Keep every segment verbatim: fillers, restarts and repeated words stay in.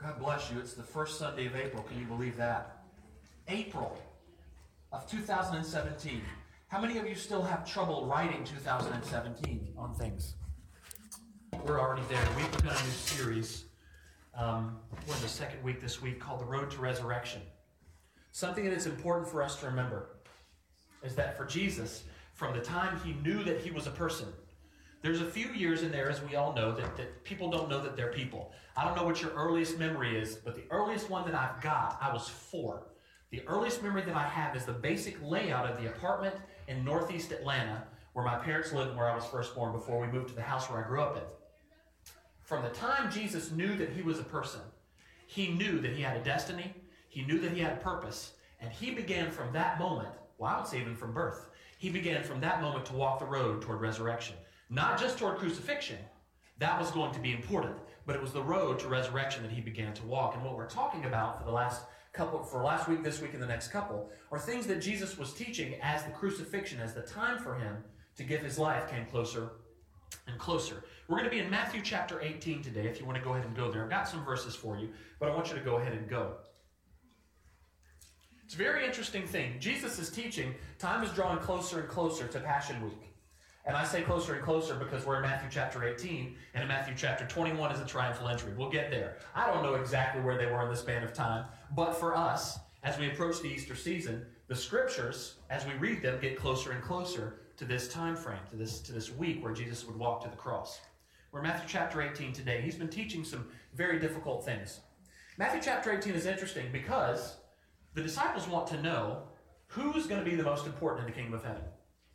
God bless you. It's the first Sunday of April. Can you believe that? April of two thousand seventeen. How many of you still have trouble writing two thousand seventeen on things? We're already there. We've begun a new series. Um, we're in the second week this week called The Road to Resurrection. Something that is important for us to remember is that for Jesus, from the time he knew that he was a person, there's a few years in there, as we all know, that, that people don't know that they're people. I don't know what your earliest memory is, but the earliest one that I've got, I was four. The earliest memory that I have is the basic layout of the apartment in northeast Atlanta where my parents lived and where I was first born before we moved to the house where I grew up in. From the time Jesus knew that he was a person, he knew that he had a destiny, he knew that he had a purpose, and he began from that moment, well, I would say even from birth, he began from that moment to walk the road toward resurrection. Not just toward crucifixion. That was going to be important, but it was the road to resurrection that he began to walk. And what we're talking about for the last couple, for last week, this week, and the next couple, are things that Jesus was teaching as the crucifixion, as the time for him to give his life came closer and closer. We're going to be in Matthew chapter eighteen today, if you want to go ahead and go there. I've got some verses for you, but I want you to go ahead and go. It's a very interesting thing. Jesus is teaching. Time is drawing closer and closer to Passion Week. And I say closer and closer because we're in Matthew chapter eighteen, and in Matthew chapter twenty-one is a triumphal entry. We'll get there. I don't know exactly where they were in the span of time, but for us, as we approach the Easter season, the scriptures, as we read them, get closer and closer to this time frame, to this, to this week where Jesus would walk to the cross. We're in Matthew chapter eighteen today. He's been teaching some very difficult things. Matthew chapter eighteen is interesting because the disciples want to know who's going to be the most important in the kingdom of heaven.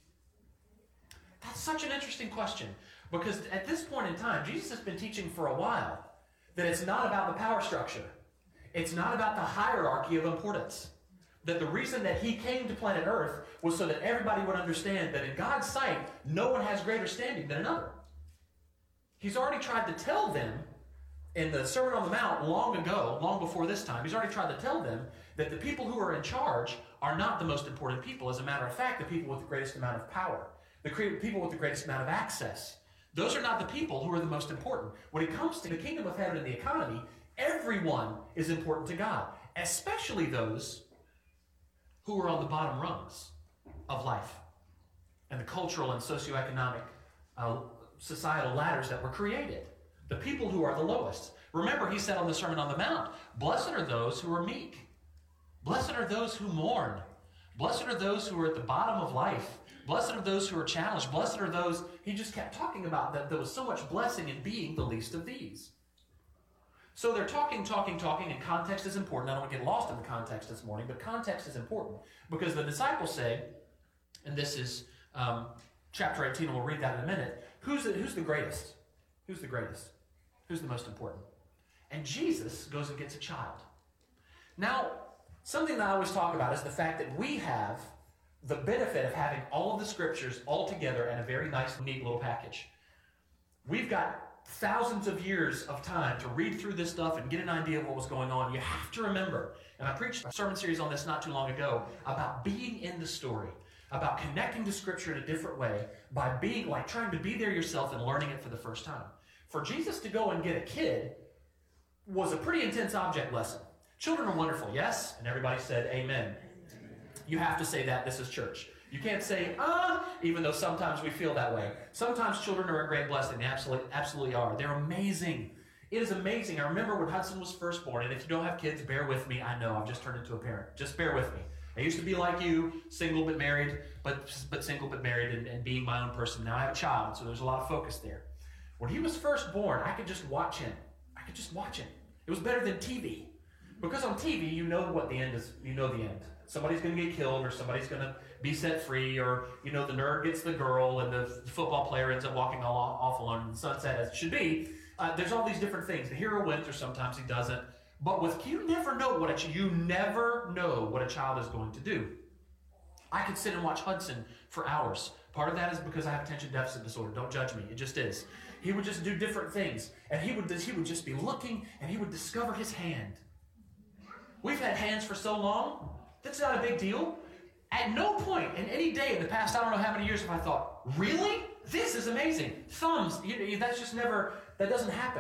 That's such an interesting question because at this point in time, Jesus has been teaching for a while that it's not about the power structure. It's not about the hierarchy of importance. That the reason that he came to planet Earth was so that everybody would understand that in God's sight, no one has greater standing than another. He's already tried to tell them in the Sermon on the Mount long ago, long before this time, he's already tried to tell them that the people who are in charge are not the most important people. As a matter of fact, the people with the greatest amount of power. The people with the greatest amount of access. Those are not the people who are the most important. When it comes to the kingdom of heaven and the economy, everyone is important to God, especially those who are on the bottom rungs of life and the cultural and socioeconomic uh, societal ladders that were created. The people who are the lowest. Remember, he said on the Sermon on the Mount, blessed are those who are meek. Blessed are those who mourn. Blessed are those who are at the bottom of life. Blessed are those who are challenged. Blessed are those, he just kept talking about that there was so much blessing in being the least of these. So they're talking, talking, talking, and context is important. I don't want to get lost in the context this morning, but context is important because the disciples say, and this is um, chapter eighteen, and we'll read that in a minute, who's the, who's the greatest? Who's the greatest? Who's the most important? And Jesus goes and gets a child. Now, something that I always talk about is the fact that we have the benefit of having all of the scriptures all together in a very nice, neat little package. We've got thousands of years of time to read through this stuff and get an idea of what was going on. You have to remember, and I preached a sermon series on this not too long ago, about being in the story, about connecting to scripture in a different way by being like trying to be there yourself and learning it for the first time. For Jesus to go and get a kid was a pretty intense object lesson. Children are wonderful, yes? And everybody said amen. You have to say that. This is church. You can't say, ah, even though sometimes we feel that way. Sometimes children are a great blessing. They absolutely, absolutely are. They're amazing. It is amazing. I remember when Hudson was first born, and if you don't have kids, bear with me. I know, I've just turned into a parent. Just bear with me. I used to be like you, single but married, but but single but married, and, and being my own person. Now I have a child, so there's a lot of focus there. When he was first born, I could just watch him. I could just watch him. It was better than T V. Because on T V, you know what the end is. You know the end. Somebody's going to get killed, or somebody's going to be set free, or, you know, the nerd gets the girl, and the football player ends up walking all off alone in the sunset, as it should be. Uh, there's all these different things. The hero wins, or sometimes he doesn't. But with you never know what a you never know what a child is going to do. I could sit and watch Hudson for hours. Part of that is because I have attention deficit disorder. Don't judge me. It just is. He would just do different things, and he would he would just be looking, and he would discover his hand. We've had hands for so long, that's not a big deal. At no point in any day in the past, I don't know how many years, have I thought, really? This is amazing. Thumbs, you know, that's just never, that doesn't happen.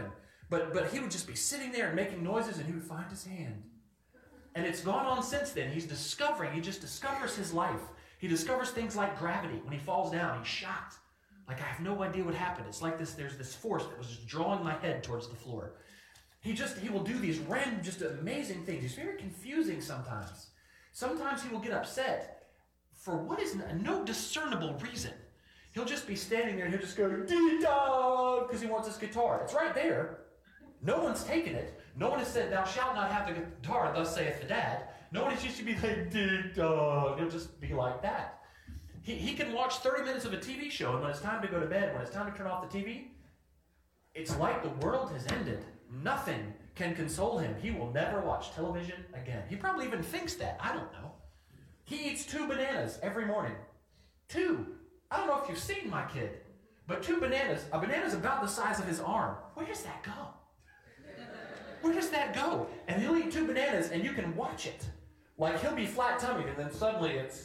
But, but he would just be sitting there and making noises, and he would find his hand. And it's gone on since then. He's discovering, he just discovers his life. He discovers things like gravity. When he falls down, he's shocked. Like, I have no idea what happened. It's like this, there's this force that was just drawing my head towards the floor. He just, he will do these random, just amazing things. He's very confusing sometimes. Sometimes he will get upset for what is no discernible reason. He'll just be standing there and he'll just go, dee-da, because he wants his guitar. It's right there. No one's taken it. No one has said, thou shalt not have the guitar, thus saith the dad. No one has used to be like, dee-da. He'll just be like that. He, he can watch thirty minutes of a T V show, and when it's time to go to bed, when it's time to turn off the T V, it's like the world has ended. Nothing can console him. He will never watch television again. He probably even thinks that. I don't know. He eats two bananas every morning. Two. I don't know if you've seen my kid, but two bananas. A banana's about the size of his arm. Where does that go? Where does that go? And he'll eat two bananas, and you can watch it. Like, he'll be flat-tummied, and then suddenly it's...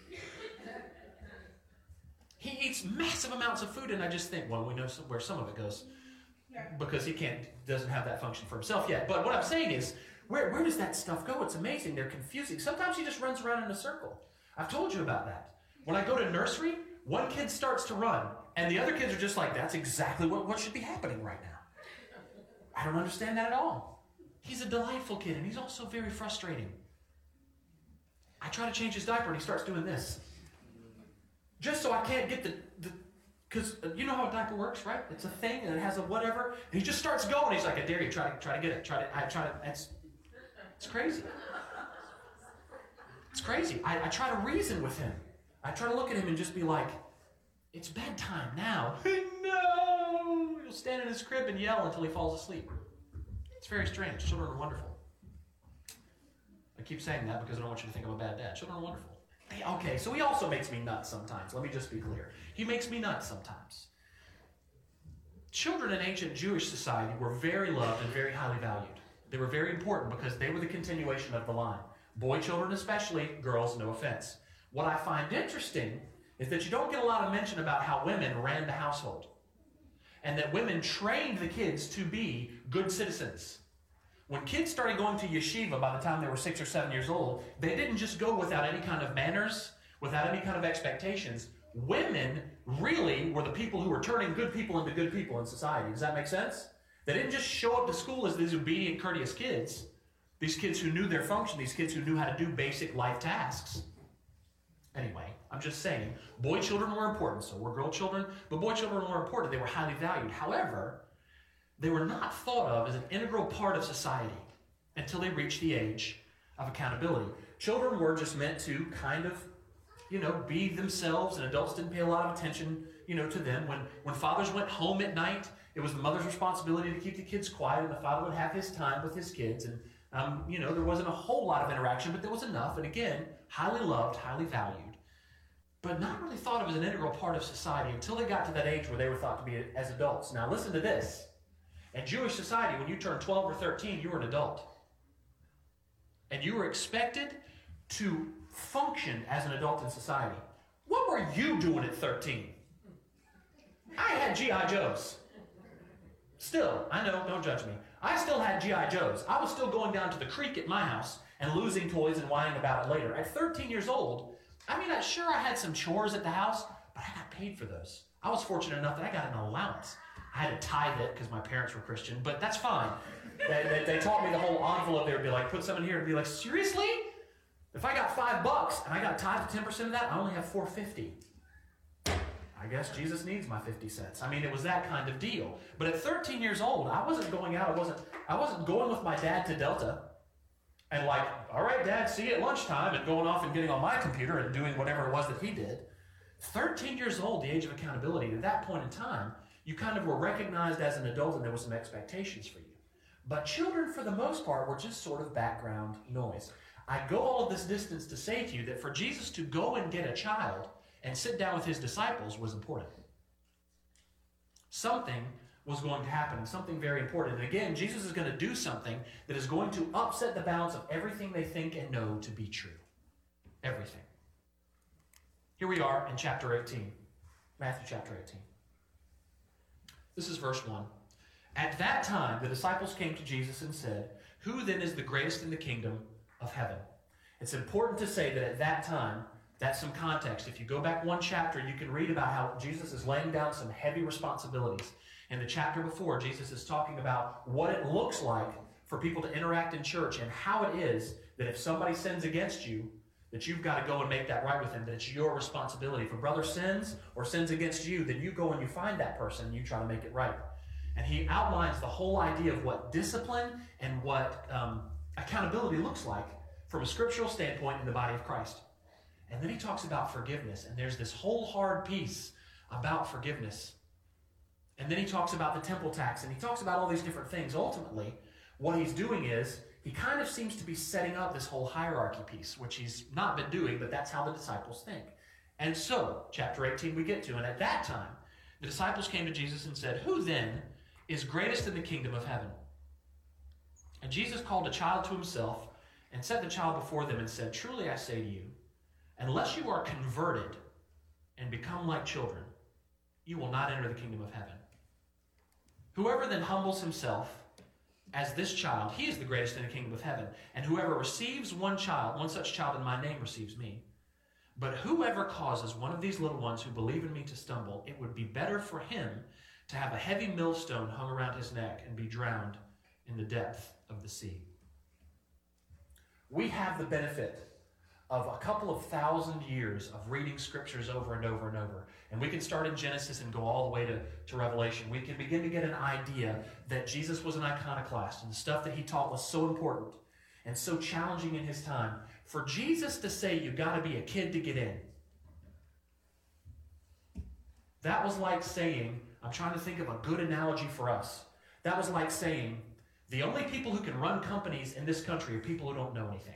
He eats massive amounts of food, and I just think, well, we know some, where some of it goes. Because he can't, doesn't have that function for himself yet. But what I'm saying is, where, where does that stuff go? It's amazing. They're confusing. Sometimes he just runs around in a circle. I've told you about that. When I go to nursery, one kid starts to run, and the other kids are just like, that's exactly what, what should be happening right now. I don't understand that at all. He's a delightful kid, and he's also very frustrating. I try to change his diaper, and he starts doing this. Just so I can't get the... the Because you know how a diaper works, right? It's a thing, and it has a whatever. And he just starts going. He's like, I dare you. Try to try to get it. Try to. I try to. It's, it's crazy. It's crazy. I, I try to reason with him. I try to look at him and just be like, it's bedtime now. No! He'll stand in his crib and yell until he falls asleep. It's very strange. Children are wonderful. I keep saying that because I don't want you to think I'm a bad dad. Children are wonderful. Okay, so he also makes me nuts sometimes. Let me just be clear. He makes me nuts sometimes. Children in ancient Jewish society were very loved and very highly valued. They were very important because they were the continuation of the line. Boy children especially, girls, no offense. What I find interesting is that you don't get a lot of mention about how women ran the household and that women trained the kids to be good citizens. When kids started going to yeshiva by the time they were six or seven years old, they didn't just go without any kind of manners, without any kind of expectations. Women really were the people who were turning good people into good people in society. Does that make sense? They didn't just show up to school as these obedient, courteous kids. These kids who knew their function, these kids who knew how to do basic life tasks. Anyway, I'm just saying, boy children were important, so were girl children, but boy children were important. They were highly valued. However, they were not thought of as an integral part of society until they reached the age of accountability. Children were just meant to kind of, you know, be themselves, and adults didn't pay a lot of attention, you know, to them. When, when fathers went home at night, it was the mother's responsibility to keep the kids quiet, and the father would have his time with his kids. And, um, you know, there wasn't a whole lot of interaction, but there was enough. And again, highly loved, highly valued, but not really thought of as an integral part of society until they got to that age where they were thought to be as adults. Now, listen to this. In Jewish society, when you turned twelve or thirteen, you were an adult. And you were expected to function as an adult in society. What were you doing at thirteen? I had G I Joes. Still, I know, don't judge me. I still had G I Joes. I was still going down to the creek at my house and losing toys and whining about it later. At thirteen years old, I mean, I sure I had some chores at the house, but I got paid for those. I was fortunate enough that I got an allowance. I had to tithe it because my parents were Christian, but that's fine. They, they, they taught me the whole envelope. They would be like, put some in here and be like, seriously? If I got five bucks and I got tithe ten percent of that, I only have four fifty. I guess Jesus needs my fifty cents. I mean, it was that kind of deal. But at thirteen years old, I wasn't going out. I wasn't, I wasn't going with my dad to Delta and like, all right, Dad, see you at lunchtime, and going off and getting on my computer and doing whatever it was that he did. thirteen years old, the age of accountability. At that point in time, you kind of were recognized as an adult and there was some expectations for you. But children, for the most part, were just sort of background noise. I go all of this distance to say to you that for Jesus to go and get a child and sit down with his disciples was important. Something was going to happen, and something very important. And again, Jesus is going to do something that is going to upset the balance of everything they think and know to be true. Everything. Here we are in chapter eighteen. Matthew chapter eighteen. This is verse one. At that time, the disciples came to Jesus and said, "Who then is the greatest in the kingdom of heaven?" It's important to say that at that time, that's some context. If you go back one chapter, you can read about how Jesus is laying down some heavy responsibilities. In the chapter before, Jesus is talking about what it looks like for people to interact in church and how it is that if somebody sins against you, that you've got to go and make that right with them, that it's your responsibility. If a brother sins or sins against you, then you go and you find that person and you try to make it right. And he outlines the whole idea of what discipline and what um, accountability looks like from a scriptural standpoint in the body of Christ. And then he talks about forgiveness, and there's this whole hard piece about forgiveness. And then he talks about the temple tax, and he talks about all these different things. Ultimately, what he's doing is he kind of seems to be setting up this whole hierarchy piece, which he's not been doing, but that's how the disciples think. And so, chapter eighteen we get to, and at that time, the disciples came to Jesus and said, "Who then is greatest in the kingdom of heaven?" And Jesus called a child to himself and set the child before them and said, "Truly I say to you, unless you are converted and become like children, you will not enter the kingdom of heaven. Whoever then humbles himself as this child, he is the greatest in the kingdom of heaven. And whoever receives one child, one such child in my name receives me. But whoever causes one of these little ones who believe in me to stumble, it would be better for him to have a heavy millstone hung around his neck and be drowned in the depth of the sea." We have the benefit of a couple of thousand years of reading scriptures over and over and over. And we can start in Genesis and go all the way to, to Revelation. We can begin to get an idea that Jesus was an iconoclast and the stuff that he taught was so important and so challenging in his time. For Jesus to say you got to be a kid to get in, that was like saying, I'm trying to think of a good analogy for us. That was like saying, the only people who can run companies in this country are people who don't know anything.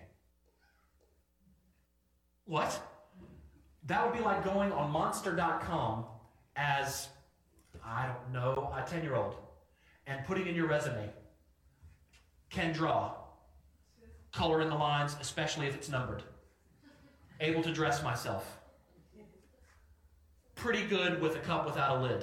What? That would be like going on monster dot com as, I don't know, a ten-year-old and putting in your resume, can draw, color in the lines, especially if it's numbered, able to dress myself, pretty good with a cup without a lid,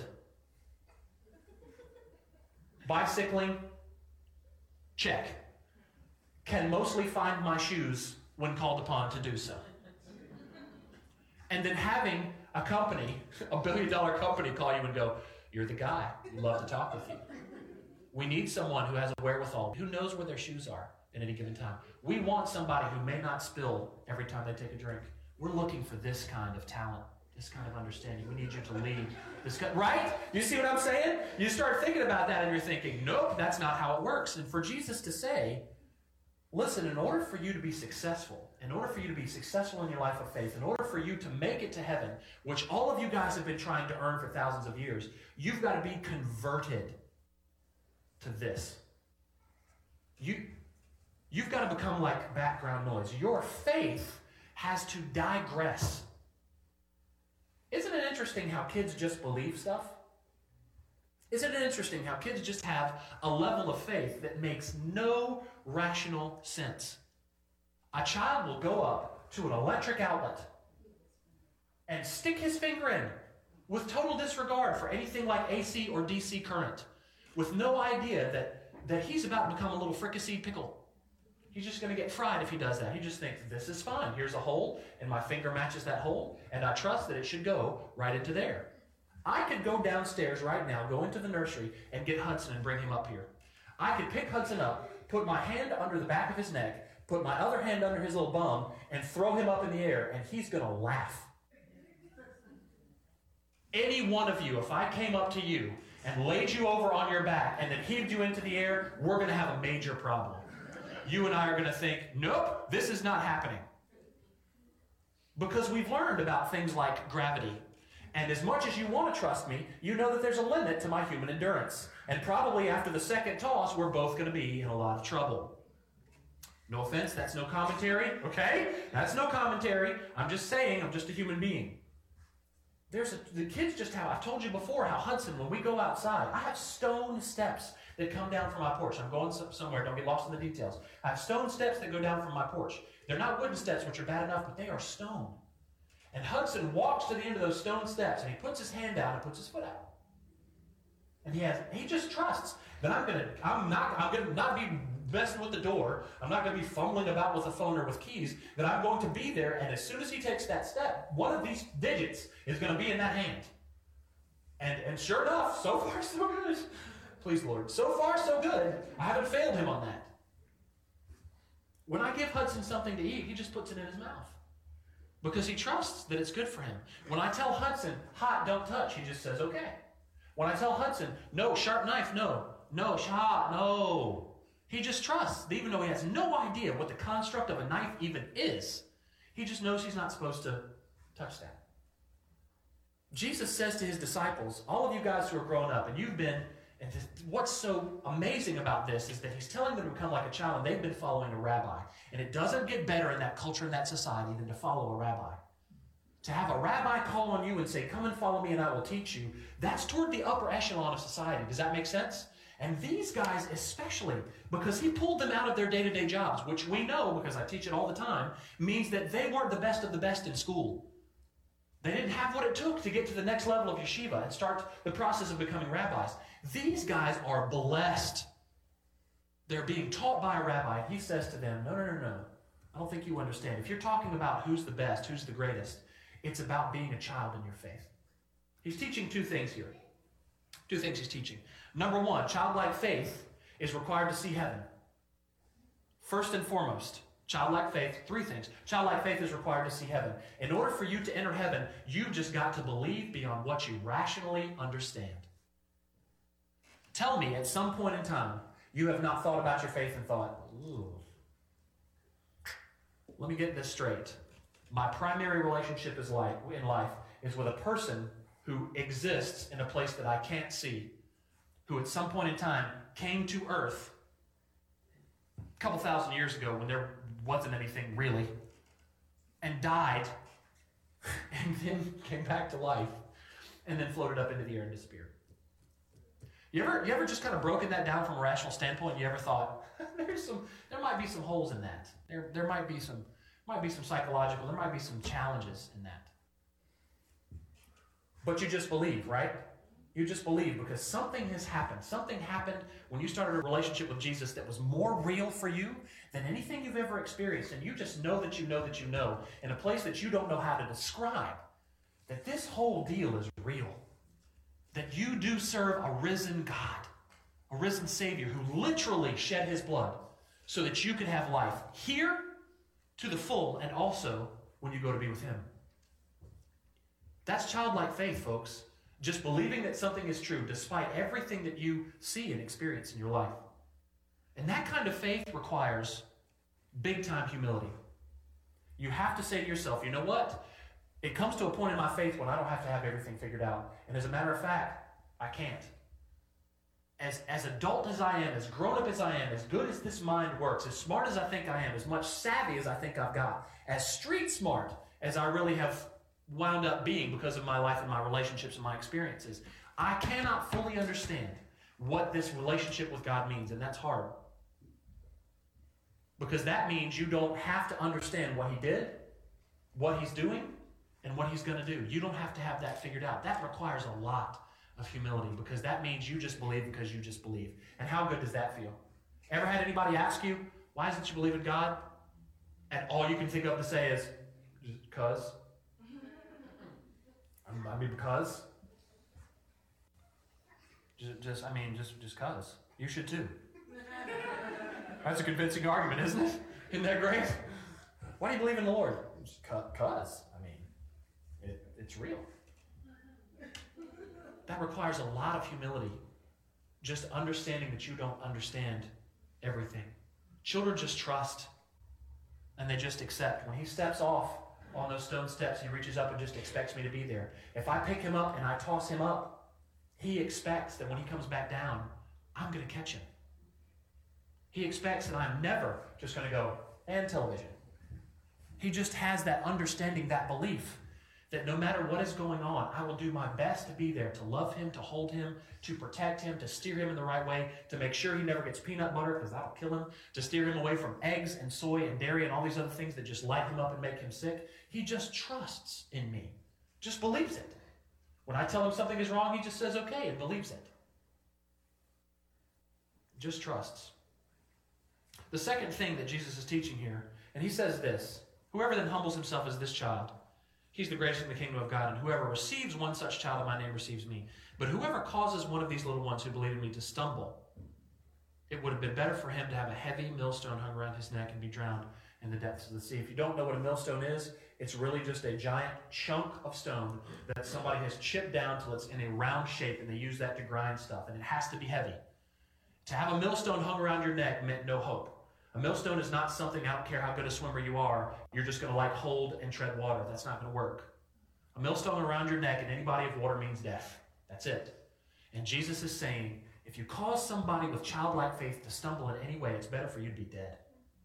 bicycling, check, can mostly find my shoes when called upon to do so. And then having a company, a billion dollar company call you and go, "You're the guy. We'd love to talk with you. We need someone who has a wherewithal, who knows where their shoes are at any given time. We want somebody who may not spill every time they take a drink. We're looking for this kind of talent, this kind of understanding. We need you to lead this kind." Right? You see what I'm saying? You start thinking about that and you're thinking, nope, that's not how it works. And for Jesus to say, listen, in order for you to be successful, in order for you to be successful in your life of faith, in order for you to make it to heaven, which all of you guys have been trying to earn for thousands of years, you've got to be converted to this. You, you've got to become like background noise. Your faith has to digress. Isn't it interesting how kids just believe stuff? Isn't it interesting how kids just have a level of faith that makes no rational sense? A child will go up to an electric outlet and stick his finger in with total disregard for anything like A C or D C current, with no idea that, that he's about to become a little fricasseed pickle. He's just going to get fried if he does that. He just thinks, this is fine. Here's a hole, and my finger matches that hole, and I trust that it should go right into there. I could go downstairs right now, go into the nursery, and get Hudson and bring him up here. I could pick Hudson up, put my hand under the back of his neck, put my other hand under his little bum, and throw him up in the air, and he's going to laugh. Any one of you, if I came up to you and laid you over on your back and then heaved you into the air, we're going to have a major problem. You and I are going to think, nope, this is not happening. Because we've learned about things like gravity. And as much as you want to trust me, you know that there's a limit to my human endurance. And probably after the second toss, we're both going to be in a lot of trouble. No offense, that's no commentary, okay? That's no commentary. I'm just saying, I'm just a human being. There's a, the kids just have, I've told you before how Hudson, when we go outside, I have stone steps that come down from my porch. I'm going somewhere, don't get lost in the details. I have stone steps that go down from my porch. They're not wooden steps, which are bad enough, but they are stone. And Hudson walks to the end of those stone steps, and he puts his hand out and puts his foot out. And he has, he just trusts then I'm gonna, I'm not, I'm gonna not be messing with the door. I'm not gonna be fumbling about with a phone or with keys. That I'm going to be there, and as soon as he takes that step, one of these digits is gonna be in that hand. And and sure enough, so far so good. Please, Lord. So far so good. I haven't failed him on that. When I give Hudson something to eat, he just puts it in his mouth. Because he trusts that it's good for him. When I tell Hudson, hot, don't touch, he just says, okay. When I tell Hudson, no, sharp knife, no. No, hot, no. He just trusts, even though he has no idea what the construct of a knife even is. He just knows he's not supposed to touch that. Jesus says to his disciples, all of you guys who are growing up, and you've been, and what's so amazing about this is that he's telling them to become like a child, and they've been following a rabbi. And it doesn't get better in that culture, in that society, than to follow a rabbi. To have a rabbi call on you and say, come and follow me and I will teach you, that's toward the upper echelon of society. Does that make sense? And these guys especially, because he pulled them out of their day-to-day jobs, which we know, because I teach it all the time, means that they weren't the best of the best in school. They didn't have what it took to get to the next level of yeshiva and start the process of becoming rabbis. These guys are blessed. They're being taught by a rabbi, and he says to them, no, no, no, no. I don't think you understand. If you're talking about who's the best, who's the greatest, it's about being a child in your faith. He's teaching two things here. Two things he's teaching. Number one, childlike faith is required to see heaven. First and foremost, childlike faith, three things. Childlike faith is required to see heaven. In order for you to enter heaven, you've just got to believe beyond what you rationally understand. Tell me at some point in time, you have not thought about your faith and thought, ooh, let me get this straight. My primary relationship is life, in life is with a person who exists in a place that I can't see, who at some point in time came to earth a couple thousand years ago when there wasn't anything really, and died, and then came back to life, and then floated up into the air and disappeared. You ever, you ever just kind of broken that down from a rational standpoint? You ever thought, there's some, there might be some holes in that. There, there might be some, might be some psychological, there might be some challenges in that. But you just believe, right? You just believe because something has happened. Something happened when you started a relationship with Jesus that was more real for you than anything you've ever experienced. And you just know that you know that you know in a place that you don't know how to describe that this whole deal is real. That you do serve a risen God, a risen Savior who literally shed his blood so that you could have life here to the full and also when you go to be with him. That's childlike faith, folks. Just believing that something is true despite everything that you see and experience in your life. And that kind of faith requires big-time humility. You have to say to yourself, you know what? It comes to a point in my faith when I don't have to have everything figured out. And as a matter of fact, I can't. As, as adult as I am, as grown up as I am, as good as this mind works, as smart as I think I am, as much savvy as I think I've got, as street smart as I really have wound up being because of my life and my relationships and my experiences, I cannot fully understand what this relationship with God means, and that's hard. Because that means you don't have to understand what he did, what he's doing, and what he's going to do. You don't have to have that figured out. That requires a lot of humility because that means you just believe because you just believe. And how good does that feel? Ever had anybody ask you, why isn't you believe in God? And all you can think of to say is, because. I mean, because. Just, just I mean, just just because. You should too. That's a convincing argument, isn't it? Isn't that great? Why do you believe in the Lord? Because. I mean, it, it's real. That requires a lot of humility. Just understanding that you don't understand everything. Children just trust. And they just accept. When he steps off on those stone steps, he reaches up and just expects me to be there. If I pick him up and I toss him up, he expects that when he comes back down, I'm going to catch him. He expects that I'm never just going to go, and television. He just has that understanding, that belief, that no matter what is going on, I will do my best to be there, to love him, to hold him, to protect him, to steer him in the right way, to make sure he never gets peanut butter because that'll kill him, to steer him away from eggs and soy and dairy and all these other things that just light him up and make him sick. He just trusts in me, just believes it. When I tell him something is wrong, he just says okay and believes it. just trusts. The second thing that Jesus is teaching here, and he says this, whoever then humbles himself as this child, he's the greatest in the kingdom of God, and whoever receives one such child in my name receives me. But whoever causes one of these little ones who believe in me to stumble, it would have been better for him to have a heavy millstone hung around his neck and be drowned in the depths of the sea. If you don't know what a millstone is, it's really just a giant chunk of stone that somebody has chipped down till it's in a round shape, and they use that to grind stuff, and it has to be heavy. To have a millstone hung around your neck meant no hope. A millstone is not something, I don't care how good a swimmer you are, you're just going to like hold and tread water. That's not going to work. A millstone around your neck in any body of water means death. That's it. And Jesus is saying, if you cause somebody with childlike faith to stumble in any way, it's better for you to be dead.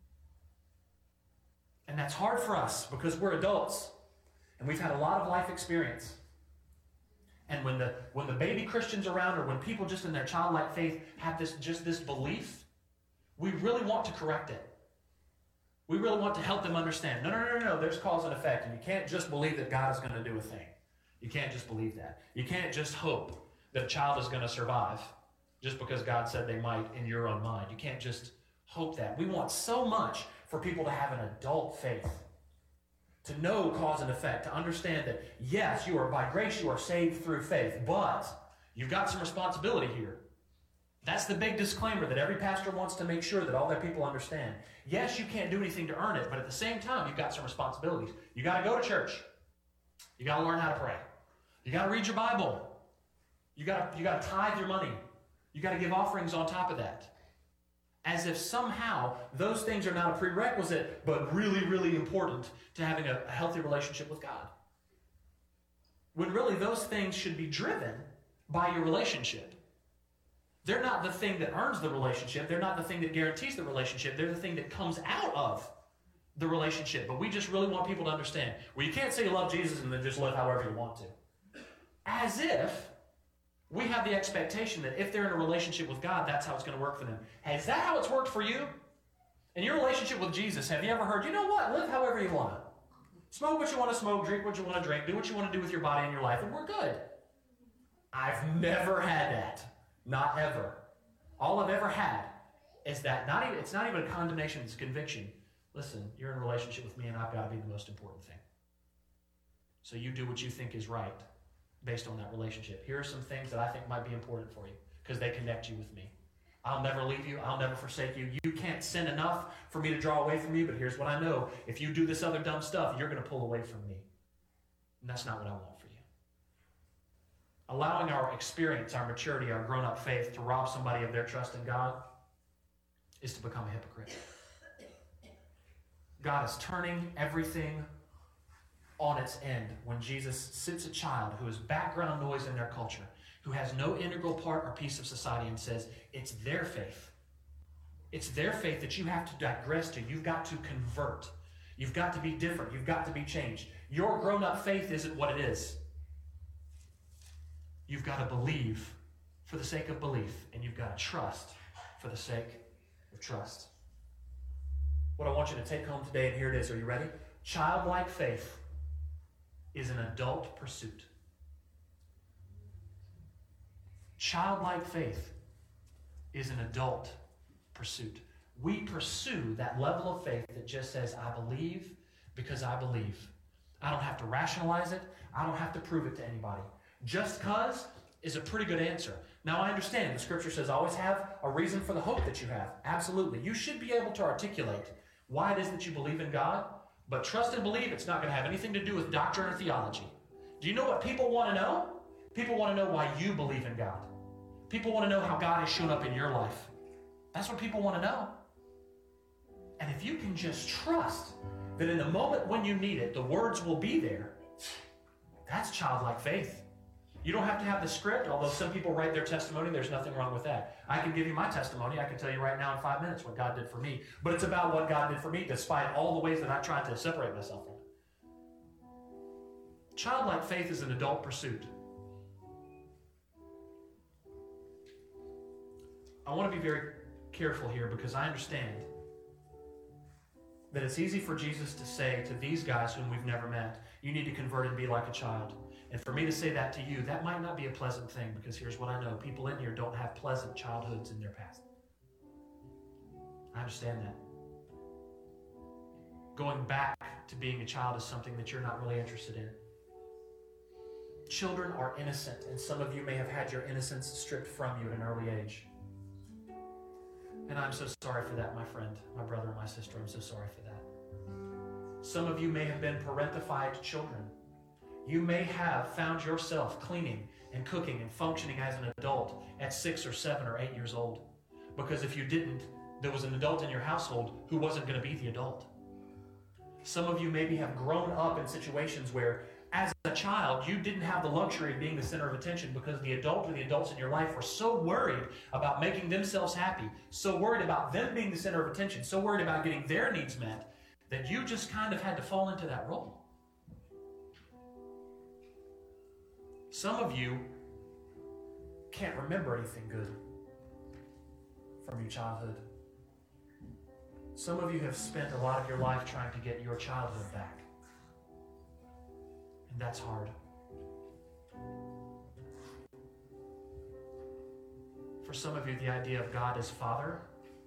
And that's hard for us because we're adults and we've had a lot of life experience. And when the when the baby Christians around, or when people just in their childlike faith have this just this belief, we really want to correct it. We really want to help them understand. No, no, no, no, no. There's cause and effect, and you can't just believe that God is going to do a thing. You can't just believe that. You can't just hope that a child is going to survive just because God said they might in your own mind. You can't just hope that. We want so much for people to have an adult faith, to know cause and effect, to understand that, yes, you are by grace, you are saved through faith, but you've got some responsibility here. That's the big disclaimer that every pastor wants to make sure that all their people understand. Yes, you can't do anything to earn it, but at the same time, you've got some responsibilities. You got to go to church. You got to learn how to pray. You got to read your Bible. You got to, you got to tithe your money. You got to give offerings on top of that. As if somehow those things are not a prerequisite, but really, really important to having a, a healthy relationship with God. When really those things should be driven by your relationship. They're not the thing that earns the relationship. They're not the thing that guarantees the relationship. They're the thing that comes out of the relationship. But we just really want people to understand. Well, you can't say you love Jesus and then just live however you want to. As if we have the expectation that if they're in a relationship with God, that's how it's going to work for them. Is that how it's worked for you? In your relationship with Jesus, have you ever heard, you know what, live however you want. Smoke what you want to smoke, drink what you want to drink, do what you want to do with your body and your life, and we're good. I've never had that. Not ever. All I've ever had is that, not even, it's not even a condemnation, it's a conviction. Listen, you're in a relationship with me and I've got to be the most important thing. So you do what you think is right based on that relationship. Here are some things that I think might be important for you because they connect you with me. I'll never leave you. I'll never forsake you. You can't sin enough for me to draw away from you, but here's what I know. If you do this other dumb stuff, you're going to pull away from me. And that's not what I want for you. Allowing our experience, our maturity, our grown-up faith to rob somebody of their trust in God is to become a hypocrite. God is turning everything on its end when Jesus sits a child who is background noise in their culture, who has no integral part or piece of society, and says, it's their faith. It's their faith that you have to digress to. You've got to convert. You've got to be different. You've got to be changed. Your grown-up faith isn't what it is. You've got to believe for the sake of belief, and you've got to trust for the sake of trust. What I want you to take home today, and here it is. Are you ready? Childlike faith is an adult pursuit. Childlike faith is an adult pursuit. We pursue that level of faith that just says, I believe because I believe. I don't have to rationalize it. I don't have to prove it to anybody. Just cause is a pretty good answer. Now I understand the scripture says always have a reason for the hope that you have. Absolutely. You should be able to articulate why it is that you believe in God, but trust and believe it's not going to have anything to do with doctrine or theology. Do you know what people want to know? People want to know why you believe in God. People want to know how God has shown up in your life. That's what people want to know. And if you can just trust that in the moment when you need it, the words will be there, that's childlike faith. You don't have to have the script, although some people write their testimony. There's nothing wrong with that. I can give you my testimony. I can tell you right now in five minutes what God did for me. But it's about what God did for me, despite all the ways that I tried to separate myself from it. Childlike faith is an adult pursuit. I want to be very careful here because I understand that it's easy for Jesus to say to these guys whom we've never met, you need to convert and be like a child. And for me to say that to you, that might not be a pleasant thing because here's what I know. People in here don't have pleasant childhoods in their past. understand that. Going back to being a child is something that you're not really interested in. Children are innocent, and some of you may have had your innocence stripped from you at an early age. And I'm so sorry for that, my friend, my brother, and my sister. I'm so sorry for that. Some of you may have been parentified children. You may have found yourself cleaning and cooking and functioning as an adult at six or seven or eight years old. Because if you didn't, there was an adult in your household who wasn't going to be the adult. Some of you maybe have grown up in situations where, as a child, you didn't have the luxury of being the center of attention because the adult or the adults in your life were so worried about making themselves happy, so worried about them being the center of attention, so worried about getting their needs met, that you just kind of had to fall into that role. Some of you can't remember anything good from your childhood. Some of you have spent a lot of your life trying to get your childhood back. And that's hard. For some of you, the idea of God as Father,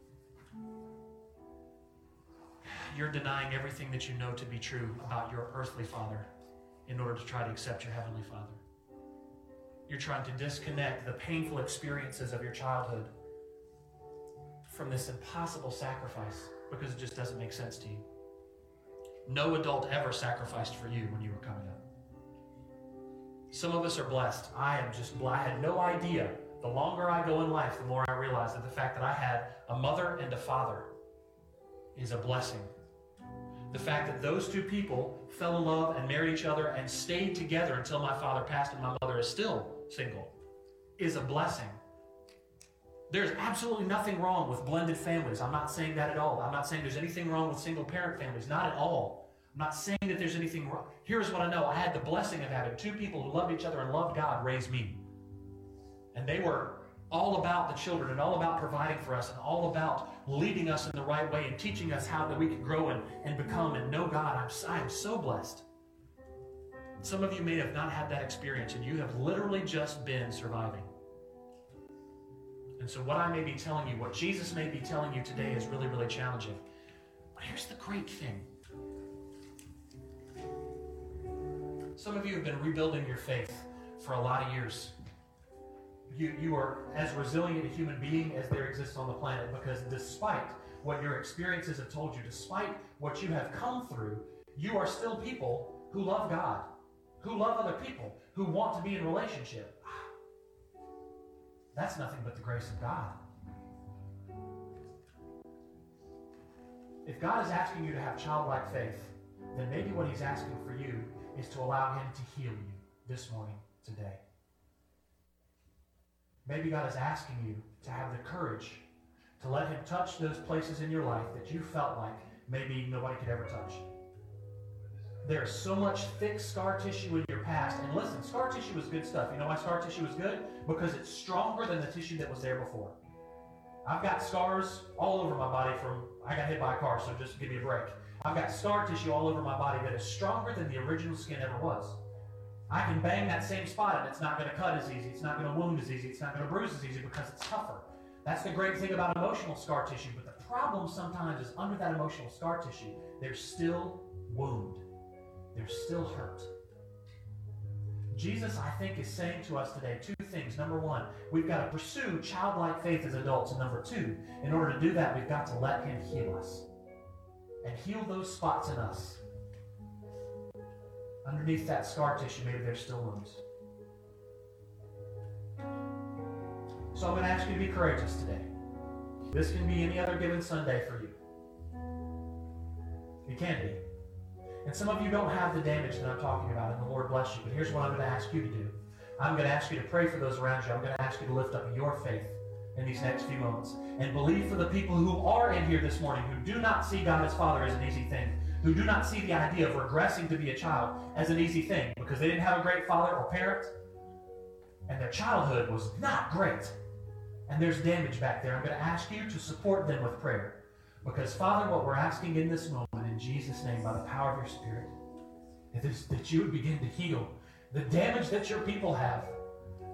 you're denying everything that you know to be true about your earthly father in order to try to accept your heavenly Father. You're trying to disconnect the painful experiences of your childhood from this impossible sacrifice because it just doesn't make sense to you. No adult ever sacrificed for you when you were coming up. Some of us are blessed. I am just blessed. I had no idea. The longer I go in life, the more I realize that the fact that I had a mother and a father is a blessing. The fact that those two people fell in love and married each other and stayed together until my father passed and my mother is still single is a blessing. There's absolutely nothing wrong with blended families. I'm not saying that at all. I'm not saying there's anything wrong with single parent families. Not at all. I'm not saying that there's anything wrong. Here's what I know. I had the blessing of having two people who loved each other and loved God raise me. And they were all about the children and all about providing for us and all about leading us in the right way and teaching us how that we can grow and, and become and know God. I'm, I am so blessed. Some of you may have not had that experience and you have literally just been surviving. And so what I may be telling you, what Jesus may be telling you today is really, really challenging. But here's the great thing. Some of you have been rebuilding your faith for a lot of years. You, you are as resilient a human being as there exists on the planet because despite what your experiences have told you, despite what you have come through, you are still people who love God, who love other people, who want to be in relationship. That's nothing but the grace of God. If God is asking you to have childlike faith, then maybe what he's asking for you is to allow him to heal you this morning, today. Maybe God is asking you to have the courage to let him touch those places in your life that you felt like maybe nobody could ever touch. There's so much thick scar tissue in your past. And listen, scar tissue is good stuff. You know why scar tissue is good? Because it's stronger than the tissue that was there before. I've got scars all over my body from, I got hit by a car, so just give me a break. I've got scar tissue all over my body that is stronger than the original skin ever was. I can bang that same spot and it's not going to cut as easy. It's not going to wound as easy. It's not going to bruise as easy because it's tougher. That's the great thing about emotional scar tissue. But the problem sometimes is under that emotional scar tissue, there's still wound. There's still hurt. Jesus, I think, is saying to us today two things. Number one, we've got to pursue childlike faith as adults. And number two, in order to do that, we've got to let him heal us. And heal those spots in us. Underneath that scar tissue, maybe there's still wounds. So I'm going to ask you to be courageous today. This can be any other given Sunday for you. It can be. And some of you don't have the damage that I'm talking about, and the Lord bless you. But here's what I'm going to ask you to do. I'm going to ask you to pray for those around you. I'm going to ask you to lift up your faith in these next few moments. And believe for the people who are in here this morning who do not see God as Father as an easy thing, who do not see the idea of regressing to be a child as an easy thing because they didn't have a great father or parent, and their childhood was not great. And there's damage back there. I'm going to ask you to support them with prayer. Because, Father, what we're asking in this moment, in Jesus' name, by the power of your Spirit, is that you would begin to heal the damage that your people have.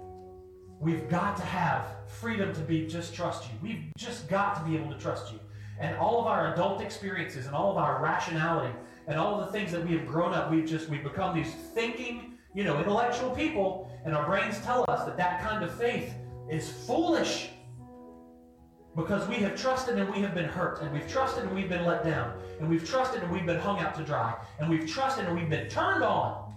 We've got to have freedom to be just trust you. We've just got to be able to trust you. and all of our adult experiences and all of our rationality and all of the things that we have grown up, we've just, we've become these thinking, you know, intellectual people, and our brains tell us that that kind of faith is foolish because we have trusted and we have been hurt, and we've trusted and we've been let down, and we've trusted and we've been hung out to dry, and we've trusted and we've been turned on.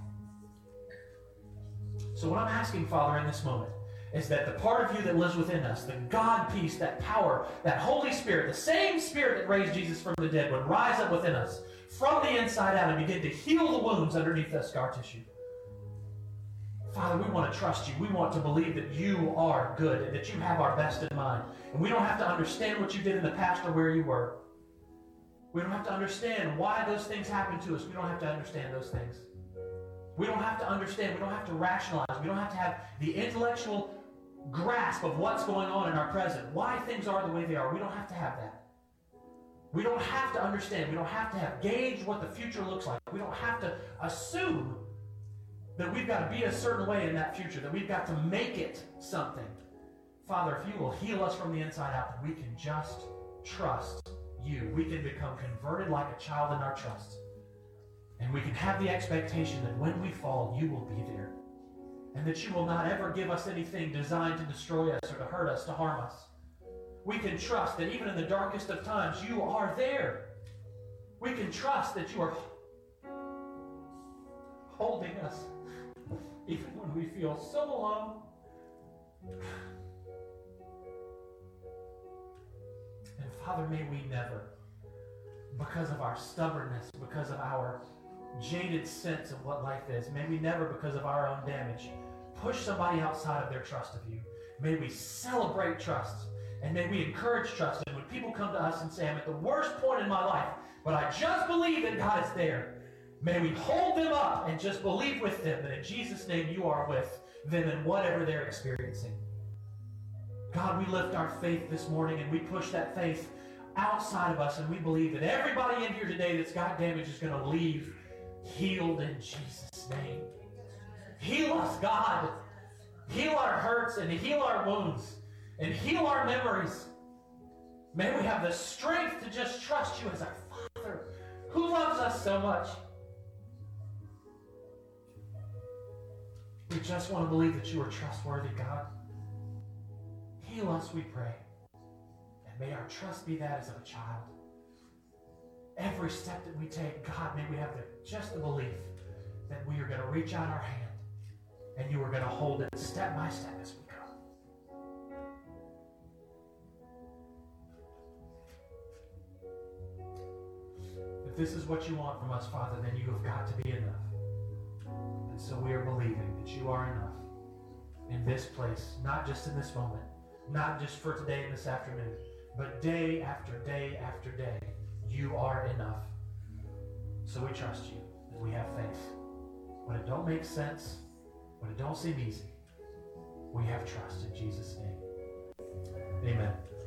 So what I'm asking, Father, in this moment is that the part of you that lives within us, the God peace, that power, that Holy Spirit, the same Spirit that raised Jesus from the dead would rise up within us from the inside out and begin to heal the wounds underneath that scar tissue. Father, we want to trust you. We want to believe that you are good and that you have our best in mind. And we don't have to understand what you did in the past or where you were. We don't have to understand why those things happened to us. We don't have to understand those things. We don't have to understand. We don't have to rationalize. We don't have to have the intellectual grasp of what's going on in our present, why things are the way they are. We don't have to have that. We don't have to understand. We don't have to have gauge what the future looks like. We don't have to assume that we've got to be a certain way in that future, that we've got to make it something. Father, if you will heal us from the inside out, then we can just trust you. We can become converted like a child in our trust. And we can have the expectation that when we fall, you will be there. And that you will not ever give us anything designed to destroy us or to hurt us, to harm us. We can trust that even in the darkest of times, you are there. We can trust that you are holding us even when we feel so alone. And Father, may we never, because of our stubbornness, because of our jaded sense of what life is, may we never, because of our own damage, push somebody outside of their trust of you. May we celebrate trust, and may we encourage trust. And when people come to us and say, I'm at the worst point in my life, but I just believe that God is there, may we hold them up and just believe with them that in Jesus' name you are with them in whatever they're experiencing. God, we lift our faith this morning, and we push that faith outside of us, and we believe that everybody in here today that's got damage is going to leave healed in Jesus' name. Heal us, God. Heal our hurts and heal our wounds and heal our memories. May we have the strength to just trust you as our Father who loves us so much. We just want to believe that you are trustworthy, God. Heal us, we pray. And may our trust be that as of a child. Every step that we take, God, may we have the, just the belief that we are going to reach out our hand and you are going to hold it step by step as we go. If this is what you want from us, Father, then you have got to be enough. And so we are believing that you are enough in this place, not just in this moment, not just for today and this afternoon, but day after day after day. You are enough. So we trust you and we have faith. When it don't make sense, when it don't seem easy, we have trust in Jesus' name. Amen.